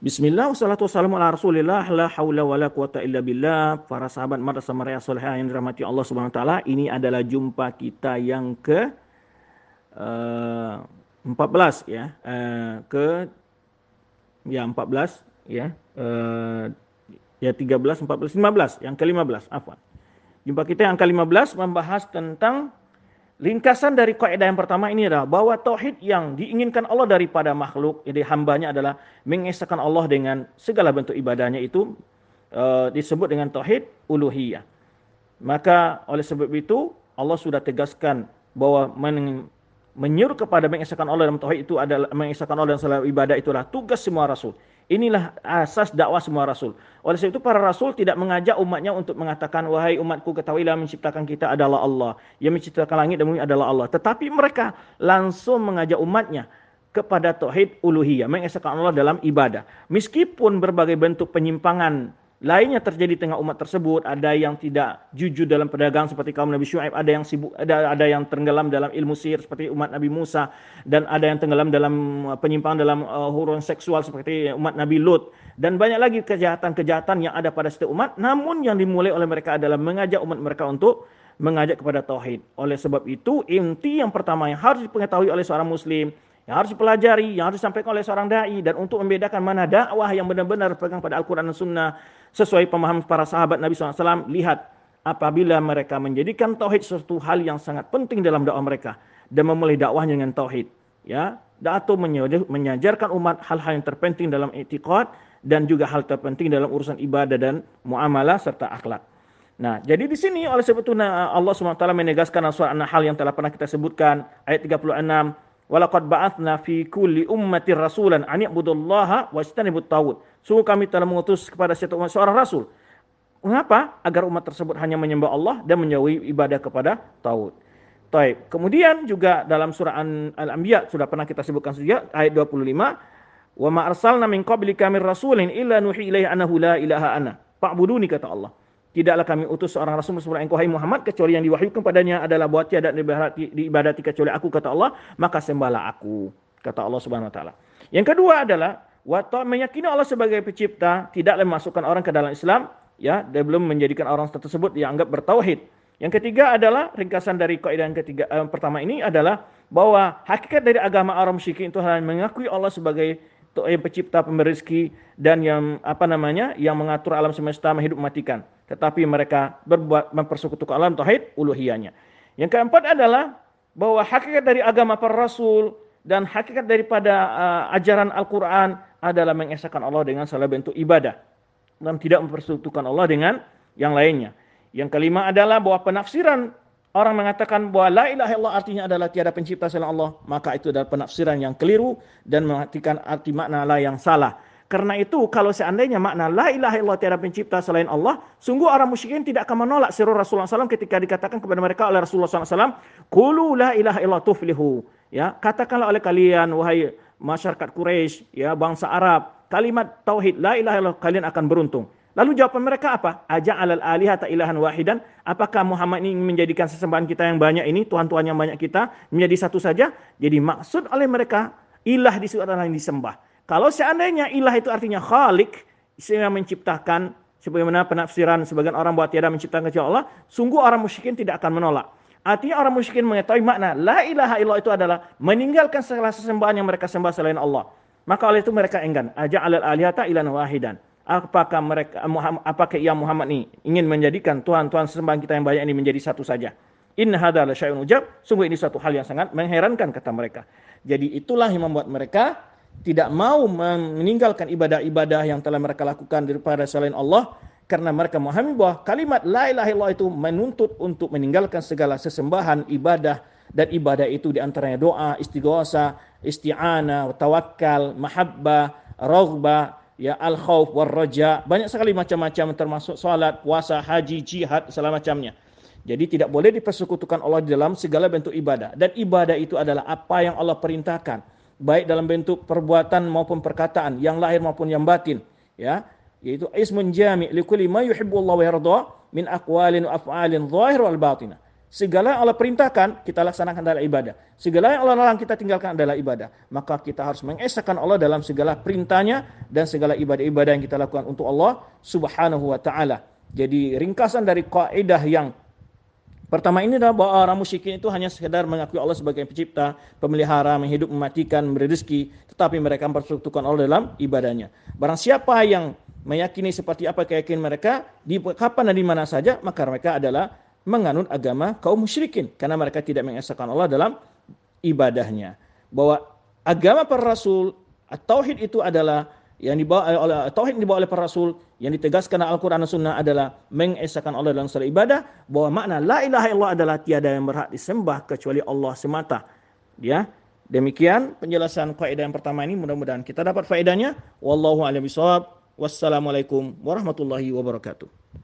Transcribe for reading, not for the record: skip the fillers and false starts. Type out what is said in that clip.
Bismillah, wassalatu wassalamu ala rasulillah, la hawla wa la quwata illa billah. Para sahabat madrasah Maria Solehah yang dirahmati Allah Subhanahu wa taala, ini adalah jumpa kita yang ke 14 ya. Ke 14 ya. Ya 13, 14, 15, yang ke-15, afwan. Jumpa kita yang ke-15 membahas tentang ringkasan dari kaidah yang pertama ini adalah bahwa tauhid yang diinginkan Allah daripada makhluk, jadi hambanya adalah mengesahkan Allah dengan segala bentuk ibadahnya itu disebut dengan tauhid uluhiyah. Maka oleh sebab itu Allah sudah tegaskan bahwa menyuruh kepada mengesahkan Allah dalam tauhid itu adalah mengesahkan Allah dalam segala ibadah itulah tugas semua rasul. Inilah asas dakwah semua rasul. Oleh sebab itu para rasul tidak mengajak umatnya untuk mengatakan, wahai umatku ketahuilah menciptakan kita adalah Allah. Yang menciptakan langit dan bumi adalah Allah. Tetapi mereka langsung mengajak umatnya kepada tauhid uluhiyah, mengesahkan Allah dalam ibadah. Meskipun berbagai bentuk penyimpangan lainnya terjadi tengah umat tersebut, ada yang tidak jujur dalam perdagangan seperti kaum Nabi Syuaib, ada yang sibuk, ada yang tenggelam dalam ilmu sihir seperti umat Nabi Musa, dan ada yang tenggelam dalam penyimpangan dalam hubungan seksual seperti umat Nabi Lut, dan banyak lagi kejahatan-kejahatan yang ada pada setiap umat. Namun yang dimulai oleh mereka adalah mengajak umat mereka untuk mengajak kepada tauhid. Oleh sebab itu inti yang pertama yang harus diketahui oleh seorang muslim, yang harus dipelajari, yang harus disampaikan oleh seorang da'i, dan untuk membedakan mana dakwah yang benar-benar berpegang pada Al-Quran dan Sunnah sesuai pemahaman para sahabat Nabi SAW. Lihat, apabila mereka menjadikan tauhid sesuatu hal yang sangat penting dalam dakwah mereka dan memulai dakwahnya dengan tauhid, ya, atau menyajarkan umat hal-hal yang terpenting dalam i'tiqad dan juga hal terpenting dalam urusan ibadah dan muamalah serta akhlak. Nah, jadi di sini oleh sebab itu Allah SWT menegaskan dalam surah An-Nahl yang telah pernah kita sebutkan ayat 36, walaqad ba'atsna fi kulli ummatin rasulan an i'budullaha wajtanibut taghut. Sungguh kami telah mengutus kepada setiap umat seorang rasul. Mengapa? Agar umat tersebut hanya menyembah Allah dan menjauhi ibadah kepada taghut. Baik. Kemudian juga dalam surah Al-Anbiya sudah pernah kita sebutkan juga ayat 25, wa ma arsalna min qablika mir rasulin illa nuhi ilaihi annahu la ilaha ana fa'buduni, kata Allah. Tidaklah kami utus seorang rasul sebelum engkau hai Muhammad kecuali yang diwahyukan padanya adalah bahwa tiada diibadati kecuali aku, kata Allah, maka sembahlah aku, kata Allah Subhanahu wa taala. Yang kedua adalah meyakini Allah sebagai pencipta, tidaklah memasukkan orang ke dalam Islam, ya, dan belum menjadikan orang tersebut dianggap bertauhid. Yang ketiga adalah ringkasan dari kaidah yang ketiga pertama ini adalah bahwa hakikat dari agama orang musyrikin itu hanya mengakui Allah sebagai yang pencipta, pemberi rezeki, dan yang yang mengatur alam semesta, menghidup mematikan. Tetapi mereka mempersekutukan alam tauhid uluhiyahnya. Yang keempat adalah bahwa hakikat dari agama para rasul dan hakikat daripada ajaran Al-Quran adalah mengesahkan Allah dengan segala bentuk ibadah dan tidak mempersekutukan Allah dengan yang lainnya. Yang kelima adalah bahwa penafsiran orang mengatakan bahwa la ilaha illallah artinya adalah tiada pencipta selain Allah, maka itu adalah penafsiran yang keliru dan mengartikan arti makna la yang salah. Karena itu kalau seandainya makna la ilaha illallah tiada pencipta selain Allah, sungguh orang musyrikin tidak akan menolak seru Rasulullah SAW ketika dikatakan kepada mereka oleh Rasulullah SAW, qulu la ilaha illallah tuflihu. Ya, katakanlah oleh kalian wahai masyarakat Quraisy, ya, bangsa Arab, kalimat tauhid la ilaha illallah, kalian akan beruntung. Lalu jawaban mereka apa? Aja'alal alihata ilahan wahidan? Apakah Muhammad ini menjadikan sesembahan kita yang banyak ini, Tuhan-Tuhan yang banyak kita, menjadi satu saja? Jadi maksud oleh mereka, ilah di situ adalah yang disembah. Kalau seandainya ilah itu artinya khalik, yang menciptakan, sebagaimana penafsiran sebagian orang bahwa tiada menciptakan kecuali Allah, sungguh orang musyrikin tidak akan menolak. Artinya orang musyrikin mengetahui makna la ilaha illallah itu adalah meninggalkan segala sesembahan yang mereka sembah selain Allah. Maka oleh itu mereka enggan. Aja'alal alihata ilahan wahidan. Apakah Muhammad ini ingin menjadikan Tuhan sesembahan kita yang banyak ini menjadi satu saja? In hadza la syai'un ujab. Sungguh ini suatu hal yang sangat mengherankan, kata mereka. Jadi itulah yang membuat mereka tidak mau meninggalkan ibadah-ibadah yang telah mereka lakukan daripada selain Allah, karena mereka memahami bahwa kalimat la ilaha illallah itu menuntut untuk meninggalkan segala sesembahan ibadah, dan ibadah itu diantaranya doa, istighosa, isti'anah, tawakkal, mahabbah, raghbah, ya, al-khauf war raja, banyak sekali macam-macam, termasuk salat, puasa, haji, jihad, segala macamnya. Jadi tidak boleh dipersekutukan Allah di dalam segala bentuk ibadah, dan ibadah itu adalah apa yang Allah perintahkan, baik dalam bentuk perbuatan maupun perkataan, yang lahir maupun yang batin, ya, yaitu ismun jami' likulli ma yuhibbu Allah wa yarda min aqwalin wa af'alin zahir wal batinah. Segala yang Allah perintahkan, kita laksanakan adalah ibadah. Segala yang Allah larang, kita tinggalkan adalah ibadah. Maka kita harus mengesahkan Allah dalam segala perintahnya dan segala ibadah-ibadah yang kita lakukan untuk Allah subhanahu wa ta'ala. Jadi ringkasan dari kaidah yang pertama ini adalah bahwa orang musyrikin itu hanya sekedar mengakui Allah sebagai pencipta, pemelihara, menghidup, mematikan, memberi rezeki, tetapi mereka mempersekutukan Allah dalam ibadahnya. Barang siapa yang meyakini seperti apa keyakinan mereka, di kapan dan di mana saja, maka mereka adalah menganut agama kaum musyrikin, karena mereka tidak mengesahkan Allah dalam ibadahnya. Bahwa agama para rasul, tauhid itu adalah yang dibawa oleh tauhid yang dibawa oleh para rasul, yang ditegaskan dalam Al-Quran dan Sunnah adalah mengesahkan Allah dalam segala ibadah. Bahwa makna la ilaha illallah adalah tiada yang berhak disembah kecuali Allah semata. Ya, demikian penjelasan kaidah yang pertama ini. Mudah-mudahan kita dapat faedahnya. Wallahu a'lam bishawab. Wassalamualaikum warahmatullahi wabarakatuh.